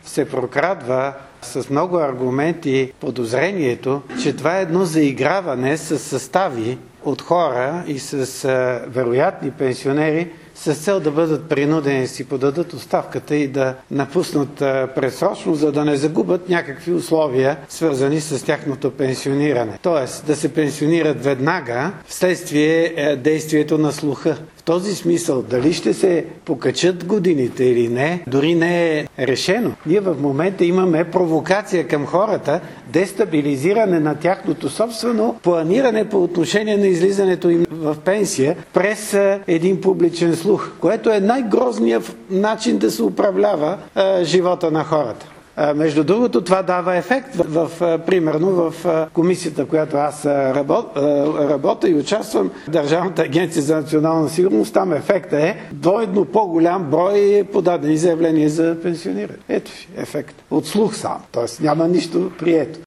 се прокрадва с много аргументи подозрението, че това е едно заиграване с състави от хора и с вероятни пенсионери, с цел да бъдат принудени да си подадат оставката и да напуснат предсрочно, за да не загубят някакви условия, свързани с тяхното пенсиониране. Тоест да се пенсионират веднага вследствие действието на слуха. В този смисъл, дали ще се покачат годините или не, дори не е решено. Ние в момента имаме провокация към хората, дестабилизиране на тяхното собствено планиране по отношение на излизането им в пенсия през един публичен слух, което е най-грозният начин да се управлява живота на хората. Между другото, това дава ефект. Примерно в комисията, в която аз работя и участвам, Държавната агенция за национална сигурност, там ефекта е двойно по-голям брой подадени заявления за пенсиониране. Ето ефект. От слух сам. Тоест няма нищо прието.